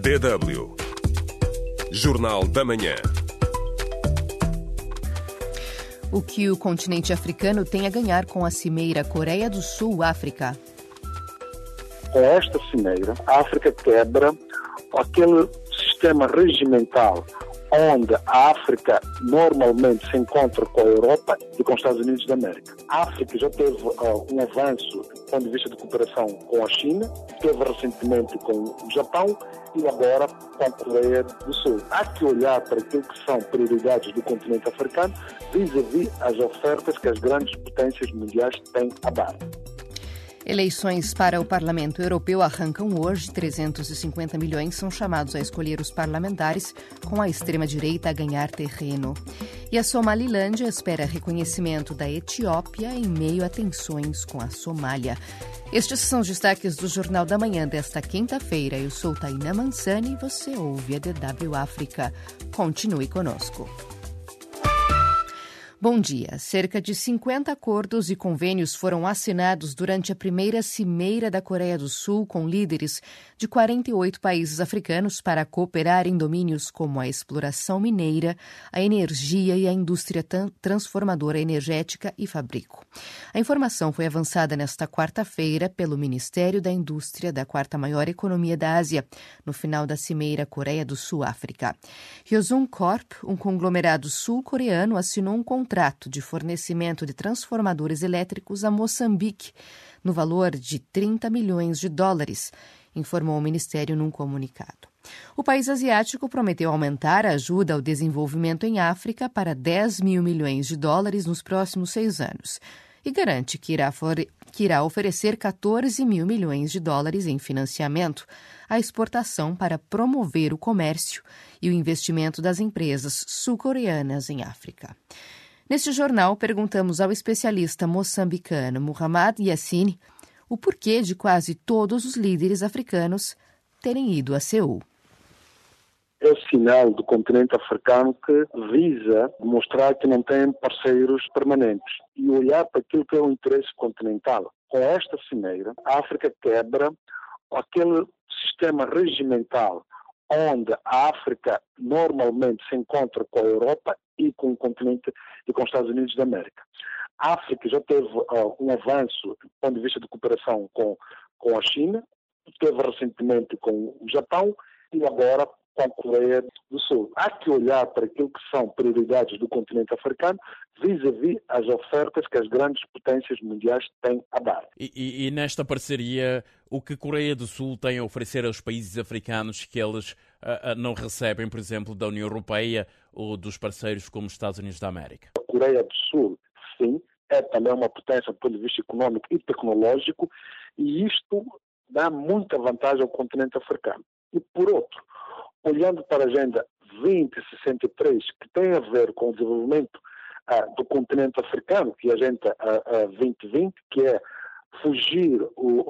DW Jornal da Manhã. O que o continente africano tem a ganhar com a cimeira Coreia do Sul-África? Com esta cimeira, a África quebra aquele sistema regimental onde a África normalmente se encontra com a Europa e com os Estados Unidos da América. A África já teve um avanço do ponto de vista de cooperação com a China, teve recentemente com o Japão e agora com a Coreia do Sul. Há que olhar para aquilo que são prioridades do continente africano vis-à-vis as ofertas que as grandes potências mundiais têm a dar. Eleições para o Parlamento Europeu arrancam hoje. 350 milhões são chamados a escolher os parlamentares, com a extrema-direita a ganhar terreno. E a Somalilândia espera reconhecimento da Etiópia em meio a tensões com a Somália. Estes são os destaques do Jornal da Manhã desta quinta-feira. Eu sou Tainá Mansani e você ouve a DW África. Continue conosco. Bom dia. Cerca de 50 acordos e convênios foram assinados durante a primeira cimeira da Coreia do Sul com líderes de 48 países africanos para cooperar em domínios como a exploração mineira, a energia e a indústria transformadora energética e fabrico. A informação foi avançada nesta quarta-feira pelo Ministério da Indústria da quarta maior economia da Ásia, no final da cimeira Coreia do Sul-África. Hyosung Corp, um conglomerado sul-coreano, assinou um contrato de fornecimento de transformadores elétricos a Moçambique, no valor de $30 milhões, informou o Ministério num comunicado. O país asiático prometeu aumentar a ajuda ao desenvolvimento em África para $10 mil milhões nos próximos 6 anos e garante que irá oferecer $14 mil milhões em financiamento à exportação para promover o comércio e o investimento das empresas sul-coreanas em África. Neste jornal, perguntamos ao especialista moçambicano Muhammad Yassine o porquê de quase todos os líderes africanos terem ido a Seul. É o sinal do continente africano que visa mostrar que não tem parceiros permanentes e olhar para aquilo que é o interesse continental. Com esta cimeira, a África quebra aquele sistema regimental onde a África normalmente se encontra com a Europa e com o continente e com os Estados Unidos da América. A África já teve um avanço do ponto de vista de cooperação com a China, teve recentemente com o Japão e agora com a Coreia do Sul. Há que olhar para aquilo que são prioridades do continente africano vis-à-vis as ofertas que as grandes potências mundiais têm a dar. E nesta parceria, o que a Coreia do Sul tem a oferecer aos países africanos que eles não recebem, por exemplo, da União Europeia ou dos parceiros como os Estados Unidos da América? A Coreia do Sul, sim, é também uma potência do ponto de vista económico e tecnológico e isto dá muita vantagem ao continente africano. E por outro, olhando para a Agenda 2063, que tem a ver com o desenvolvimento do continente africano, que é a Agenda 2020, que é fugir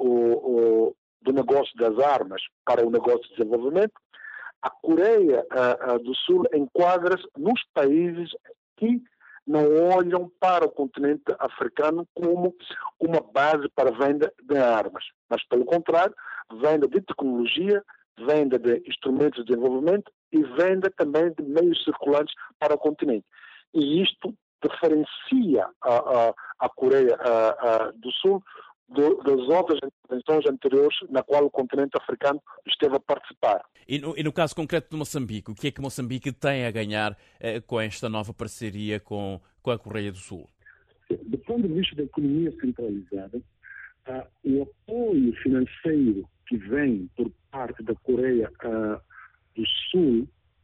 do negócio das armas para o negócio de desenvolvimento, a Coreia do Sul enquadra-se nos países que não olham para o continente africano como uma base para venda de armas, mas pelo contrário, venda de tecnologia, venda de instrumentos de desenvolvimento e venda também de meios circulantes para o continente. E isto diferencia a Coreia do Sul das outras intervenções anteriores na qual o continente africano esteve a participar. E no caso concreto de Moçambique, o que é que Moçambique tem a ganhar com esta nova parceria com a Coreia do Sul? Do ponto de vista da economia centralizada, o apoio financeiro que vem por parte da Coreia do Sul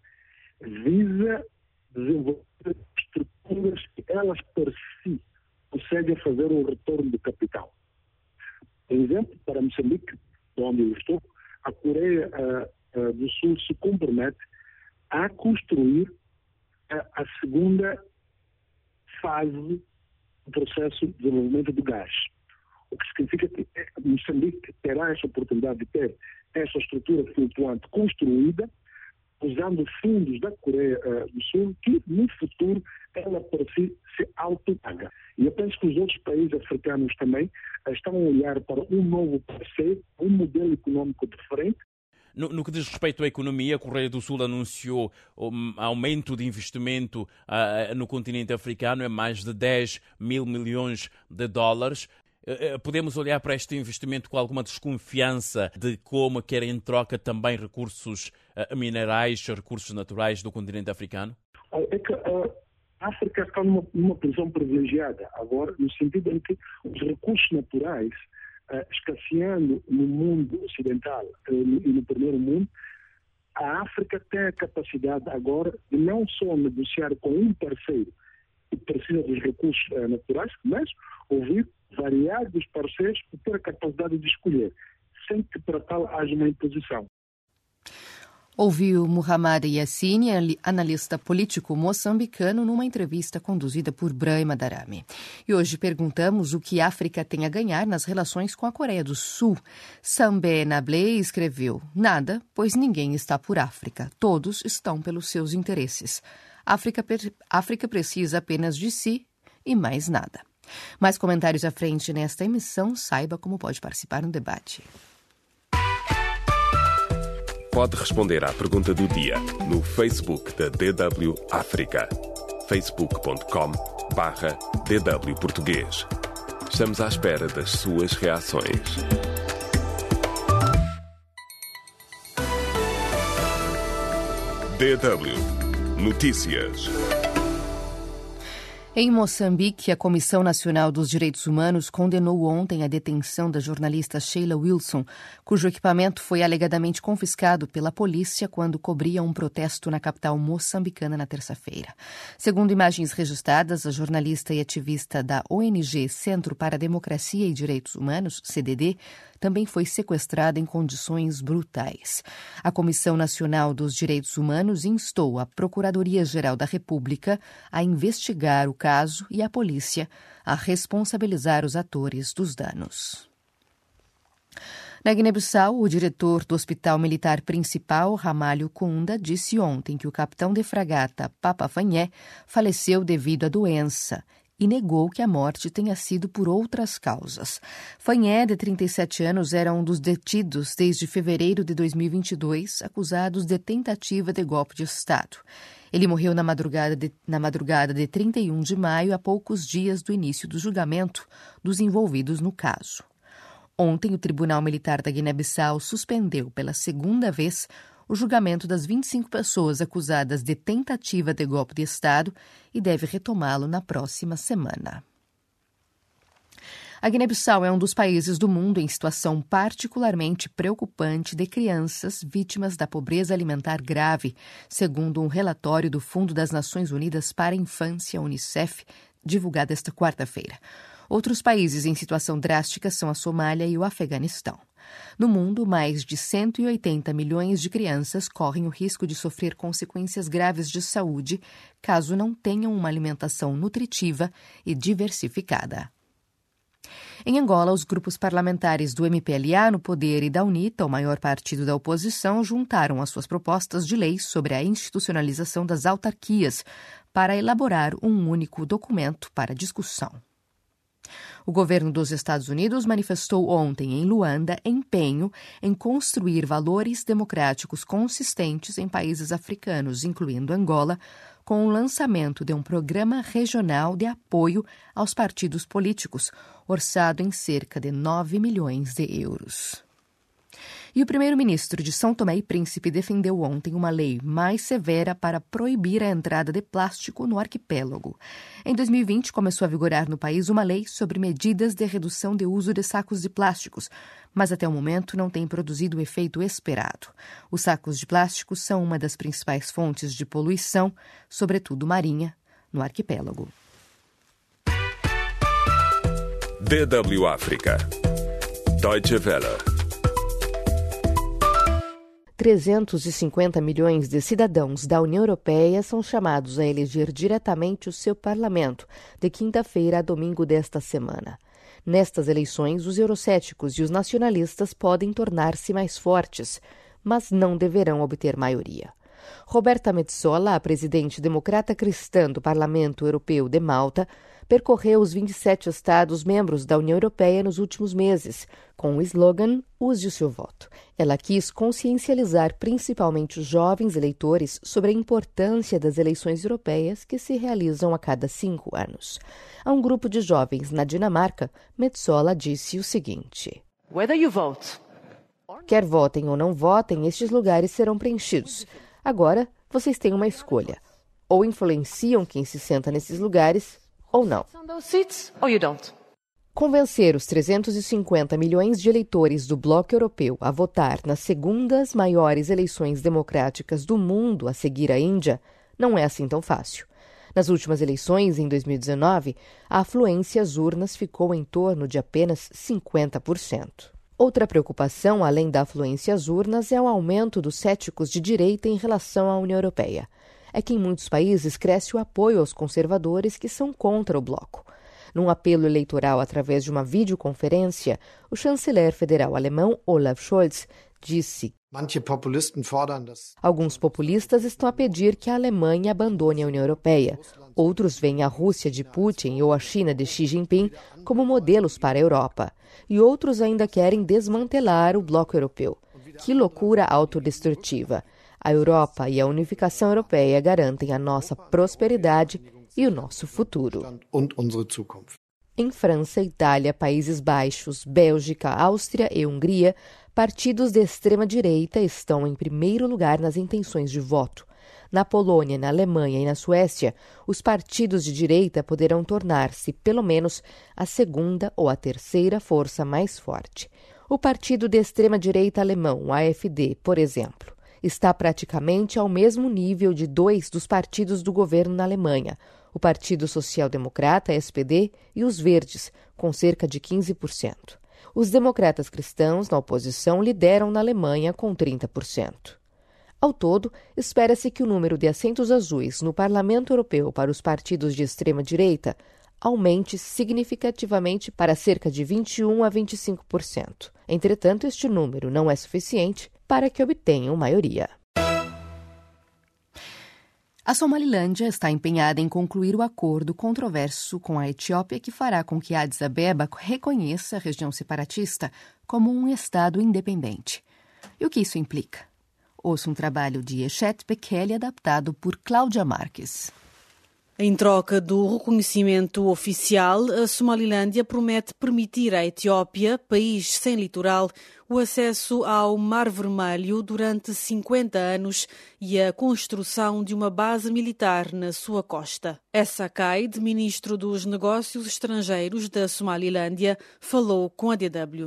visa desenvolver estruturas que elas por si conseguem fazer um retorno do capital. Por exemplo, para Moçambique, onde eu estou, a Coreia do Sul se compromete a construir a segunda fase do processo de desenvolvimento do gás. O que significa que Moçambique terá essa oportunidade de ter essa estrutura flutuante construída, usando fundos da Coreia do Sul, que no futuro ela por si se autopaga. E eu penso que os outros países africanos também estão a olhar para um novo parceiro, um modelo econômico diferente. No que diz respeito à economia, a Coreia do Sul anunciou um aumento de investimento no continente africano, é mais de 10 mil milhões de dólares. Podemos olhar para este investimento com alguma desconfiança de como querem em troca também recursos minerais, recursos naturais do continente africano? É que a África está numa posição privilegiada agora, no sentido em que os recursos naturais, escasseando no mundo ocidental e no primeiro mundo, a África tem a capacidade agora de não só negociar com um parceiro que precisa dos recursos naturais, mas ouvir variados parceiros e ter a capacidade de escolher, sem que para tal haja uma imposição. Ouviu Muhammad Yassine, analista político moçambicano, numa entrevista conduzida por Brahima Darame. E hoje perguntamos o que a África tem a ganhar nas relações com a Coreia do Sul. Sambé Nablé escreveu: nada, pois ninguém está por África. Todos estão pelos seus interesses. África precisa apenas de si e mais nada. Mais comentários à frente nesta emissão. Saiba como pode participar no debate. Pode responder à pergunta do dia no Facebook da DW África. facebook.com/DW Português. Estamos à espera das suas reações. DW Notícias. Em Moçambique, a Comissão Nacional dos Direitos Humanos condenou ontem a detenção da jornalista Sheila Wilson, cujo equipamento foi alegadamente confiscado pela polícia quando cobria um protesto na capital moçambicana na terça-feira. Segundo imagens registradas, a jornalista e ativista da ONG Centro para a Democracia e Direitos Humanos, CDD, também foi sequestrada em condições brutais. A Comissão Nacional dos Direitos Humanos instou a Procuradoria-Geral da República a investigar o caso e a polícia a responsabilizar os atores dos danos. Na Guiné-Bissau, o diretor do Hospital Militar Principal, Ramalho Kunda, disse ontem que o capitão de fragata Papa Fanhé faleceu devido à doença e negou que a morte tenha sido por outras causas. Fanhé, de 37 anos, era um dos detidos desde fevereiro de 2022, acusados de tentativa de golpe de Estado. Ele morreu na madrugada de 31 de maio, a poucos dias do início do julgamento dos envolvidos no caso. Ontem, o Tribunal Militar da Guiné-Bissau suspendeu pela segunda vez o julgamento das 25 pessoas acusadas de tentativa de golpe de Estado e deve retomá-lo na próxima semana. A Guiné-Bissau é um dos países do mundo em situação particularmente preocupante de crianças vítimas da pobreza alimentar grave, segundo um relatório do Fundo das Nações Unidas para a Infância, UNICEF, divulgado esta quarta-feira. Outros países em situação drástica são a Somália e o Afeganistão. No mundo, mais de 180 milhões de crianças correm o risco de sofrer consequências graves de saúde caso não tenham uma alimentação nutritiva e diversificada. Em Angola, os grupos parlamentares do MPLA no poder e da UNITA, o maior partido da oposição, juntaram as suas propostas de lei sobre a institucionalização das autarquias para elaborar um único documento para discussão. O governo dos Estados Unidos manifestou ontem em Luanda empenho em construir valores democráticos consistentes em países africanos, incluindo Angola, com o lançamento de um programa regional de apoio aos partidos políticos, orçado em cerca de 9 milhões de euros. E o primeiro-ministro de São Tomé e Príncipe defendeu ontem uma lei mais severa para proibir a entrada de plástico no arquipélago. Em 2020, começou a vigorar no país uma lei sobre medidas de redução de uso de sacos de plásticos, mas até o momento não tem produzido o efeito esperado. Os sacos de plástico são uma das principais fontes de poluição, sobretudo marinha, no arquipélago. DW África. Deutsche Welle. 350 milhões de cidadãos da União Europeia são chamados a eleger diretamente o seu parlamento, de quinta-feira a domingo desta semana. Nestas eleições, os eurocéticos e os nacionalistas podem tornar-se mais fortes, mas não deverão obter maioria. Roberta Metsola, a presidente democrata cristã do Parlamento Europeu de Malta, percorreu os 27 Estados-membros da União Europeia nos últimos meses, com o slogan Use o seu voto. Ela quis consciencializar principalmente os jovens eleitores sobre a importância das eleições europeias que se realizam a cada 5 anos. A um grupo de jovens na Dinamarca, Metsola disse o seguinte: Whether you vote. Quer votem ou não votem, estes lugares serão preenchidos. Agora, vocês têm uma escolha. Ou influenciam quem se senta nesses lugares, ou não. Convencer os 350 milhões de eleitores do Bloco Europeu a votar nas segundas maiores eleições democráticas do mundo a seguir à Índia não é assim tão fácil. Nas últimas eleições, em 2019, a afluência às urnas ficou em torno de apenas 50%. Outra preocupação, além da afluência às urnas, é o aumento dos céticos de direita em relação à União Europeia. É que em muitos países cresce o apoio aos conservadores que são contra o bloco. Num apelo eleitoral através de uma videoconferência, o chanceler federal alemão Olaf Scholz disse: Alguns populistas estão a pedir que a Alemanha abandone a União Europeia. Outros veem a Rússia de Putin ou a China de Xi Jinping como modelos para a Europa. E outros ainda querem desmantelar o bloco europeu. Que loucura autodestrutiva! A Europa e a unificação europeia garantem a nossa prosperidade e o nosso futuro. Em França, Itália, Países Baixos, Bélgica, Áustria e Hungria, partidos de extrema-direita estão em primeiro lugar nas intenções de voto. Na Polônia, na Alemanha e na Suécia, os partidos de direita poderão tornar-se, pelo menos, a segunda ou a terceira força mais forte. O partido de extrema-direita alemão, o AfD, por exemplo, está praticamente ao mesmo nível de 2 dos partidos do governo na Alemanha, o Partido Social Democrata, SPD, e os Verdes, com cerca de 15%. Os democratas cristãos, na oposição, lideram na Alemanha com 30%. Ao todo, espera-se que o número de assentos azuis no Parlamento Europeu para os partidos de extrema-direita aumente significativamente para cerca de 21% a 25%. Entretanto, este número não é suficiente para que obtenham maioria. A Somalilândia está empenhada em concluir o acordo controverso com a Etiópia que fará com que Addis Abeba reconheça a região separatista como um estado independente. E o que isso implica? Ouça um trabalho de Eshet Bekele adaptado por Cláudia Marques. Em troca do reconhecimento oficial, a Somalilândia promete permitir à Etiópia, país sem litoral, o acesso ao Mar Vermelho durante 50 anos e a construção de uma base militar na sua costa. Essa Kaid, ministro dos Negócios Estrangeiros da Somalilândia, falou com a DW.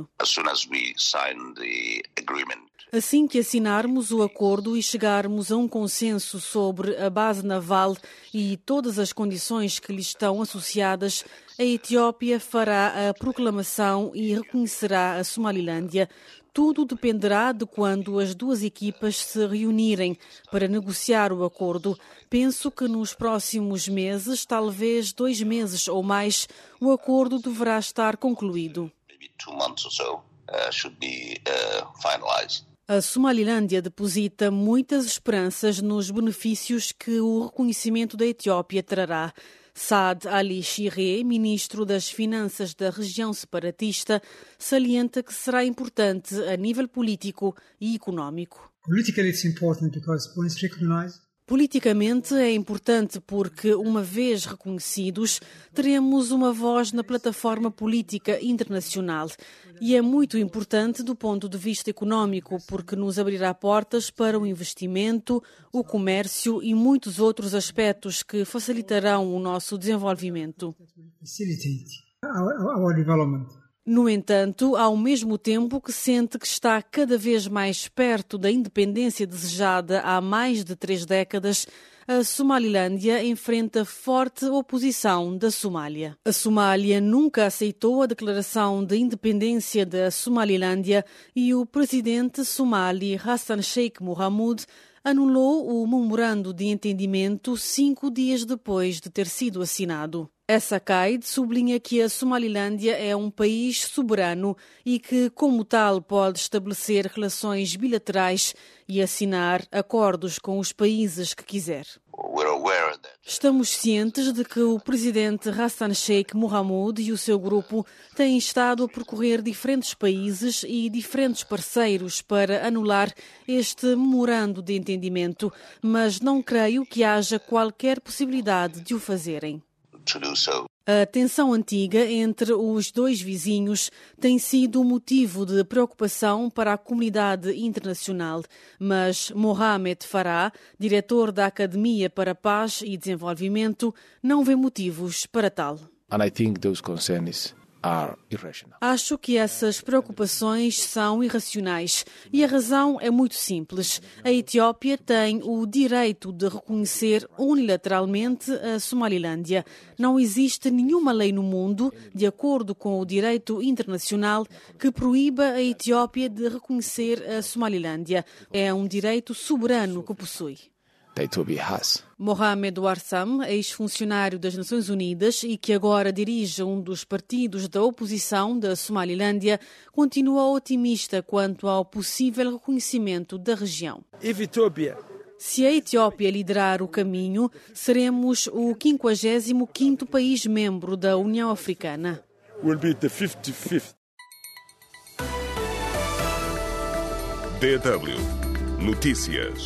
Assim que assinarmos o acordo e chegarmos a um consenso sobre a base naval e todas as condições que lhe estão associadas, a Etiópia fará a proclamação e reconhecerá a Somalilândia. Tudo dependerá de quando as duas equipas se reunirem para negociar o acordo. Penso que nos próximos meses, talvez 2 meses ou mais, o acordo deverá estar concluído. A Somalilândia deposita muitas esperanças nos benefícios que o reconhecimento da Etiópia trará. Saad Ali Shire, ministro das Finanças da região separatista, salienta que será importante a nível político e económico. Politicamente é importante porque, uma vez reconhecidos, teremos uma voz na plataforma política internacional. E é muito importante do ponto de vista económico, porque nos abrirá portas para o investimento, o comércio e muitos outros aspectos que facilitarão o nosso desenvolvimento. No entanto, ao mesmo tempo que sente que está cada vez mais perto da independência desejada há mais de 3 décadas, a Somalilândia enfrenta forte oposição da Somália. A Somália nunca aceitou a declaração de independência da Somalilândia e o presidente somali Hassan Sheikh Mohamud anulou o memorando de entendimento 5 dias depois de ter sido assinado. Essa Kaid sublinha que a Somalilândia é um país soberano e que, como tal, pode estabelecer relações bilaterais e assinar acordos com os países que quiser. Estamos cientes de que o presidente Hassan Sheikh Mohamud e o seu grupo têm estado a percorrer diferentes países e diferentes parceiros para anular este memorando de entendimento, mas não creio que haja qualquer possibilidade de o fazerem. A tensão antiga entre os dois vizinhos tem sido motivo de preocupação para a comunidade internacional, mas Mohamed Farah, diretor da Academia para a Paz e Desenvolvimento, não vê motivos para tal. Acho que essas preocupações são irracionais e a razão é muito simples. A Etiópia tem o direito de reconhecer unilateralmente a Somalilândia. Não existe nenhuma lei no mundo, de acordo com o direito internacional, que proíba a Etiópia de reconhecer a Somalilândia. É um direito soberano que possui. Mohamed Warsam, ex-funcionário das Nações Unidas e que agora dirige um dos partidos da oposição da Somalilândia, continua otimista quanto ao possível reconhecimento da região. Se a Etiópia liderar o caminho, seremos o 55º país membro da União Africana. DW Notícias.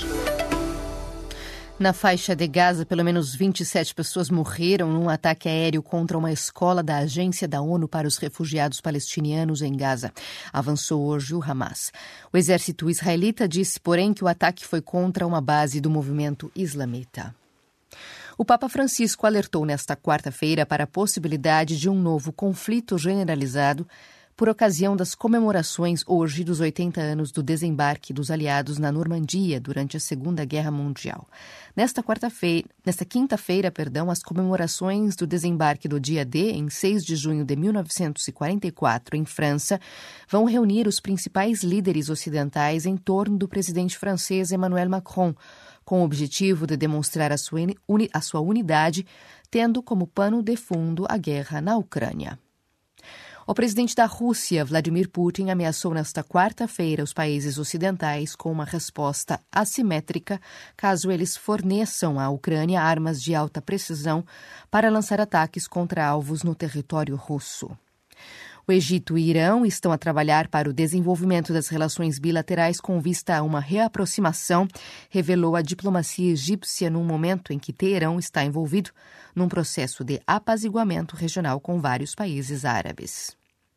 Na faixa de Gaza, pelo menos 27 pessoas morreram num ataque aéreo contra uma escola da Agência da ONU para os Refugiados Palestinianos em Gaza. Avançou hoje o Hamas. O exército israelita disse, porém, que o ataque foi contra uma base do movimento islamita. O Papa Francisco alertou nesta quarta-feira para a possibilidade de um novo conflito generalizado por ocasião das comemorações hoje dos 80 anos do desembarque dos aliados na Normandia durante a Segunda Guerra Mundial. Nesta quinta-feira, as comemorações do desembarque do dia D, em 6 de junho de 1944, em França, vão reunir os principais líderes ocidentais em torno do presidente francês Emmanuel Macron, com o objetivo de demonstrar a sua unidade, tendo como pano de fundo a guerra na Ucrânia. O presidente da Rússia, Vladimir Putin, ameaçou nesta quarta-feira os países ocidentais com uma resposta assimétrica caso eles forneçam à Ucrânia armas de alta precisão para lançar ataques contra alvos no território russo. O Egito e o Irão estão a trabalhar para o desenvolvimento das relações bilaterais com vista a uma reaproximação, revelou a diplomacia egípcia num momento em que Teherão está envolvido num processo de apaziguamento regional com vários países árabes.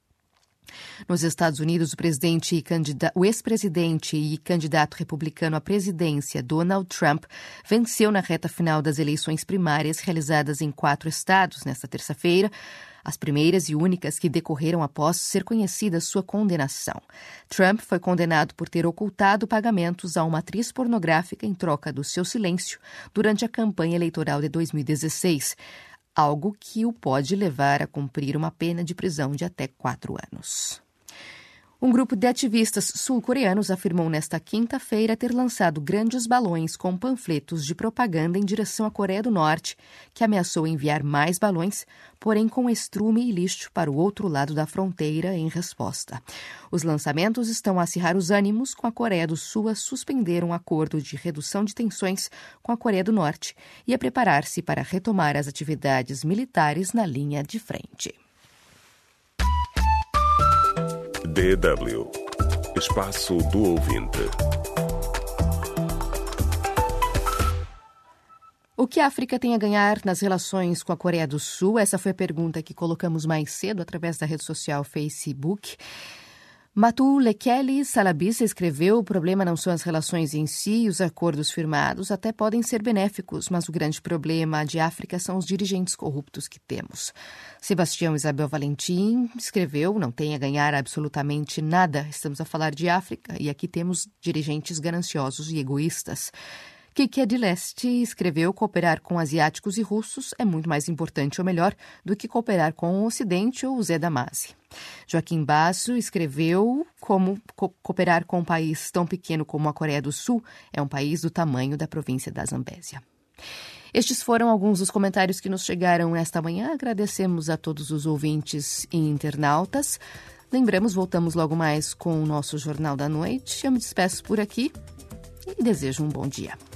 Nos Estados Unidos, o ex-presidente e candidato republicano à presidência, Donald Trump, venceu na reta final das eleições primárias realizadas em 4 estados nesta terça-feira, as primeiras e únicas que decorreram após ser conhecida sua condenação. Trump foi condenado por ter ocultado pagamentos a uma atriz pornográfica em troca do seu silêncio durante a campanha eleitoral de 2016, algo que o pode levar a cumprir uma pena de prisão de até 4 anos. Um grupo de ativistas sul-coreanos afirmou nesta quinta-feira ter lançado grandes balões com panfletos de propaganda em direção à Coreia do Norte, que ameaçou enviar mais balões, porém com estrume e lixo para o outro lado da fronteira em resposta. Os lançamentos estão a acirrar os ânimos com a Coreia do Sul a suspender um acordo de redução de tensões com a Coreia do Norte e a preparar-se para retomar as atividades militares na linha de frente. DW Espaço do Ouvinte. O que a África tem a ganhar nas relações com a Coreia do Sul? Essa foi a pergunta que colocamos mais cedo através da rede social Facebook. Matu Lekeli Salabissa escreveu: o problema não são as relações em si e os acordos firmados até podem ser benéficos, mas o grande problema de África são os dirigentes corruptos que temos. Sebastião Isabel Valentim escreveu: não tem a ganhar absolutamente nada, estamos a falar de África e aqui temos dirigentes gananciosos e egoístas. Kiki de Leste escreveu: cooperar com asiáticos e russos é muito mais importante ou melhor do que cooperar com o Ocidente ou o Zé Damasi. Joaquim Basso escreveu: como cooperar com um país tão pequeno como a Coreia do Sul é um país do tamanho da província da Zambésia. Estes foram alguns dos comentários que nos chegaram esta manhã. Agradecemos a todos os ouvintes e internautas. Lembramos, voltamos logo mais com o nosso Jornal da Noite. Eu me despeço por aqui e desejo um bom dia.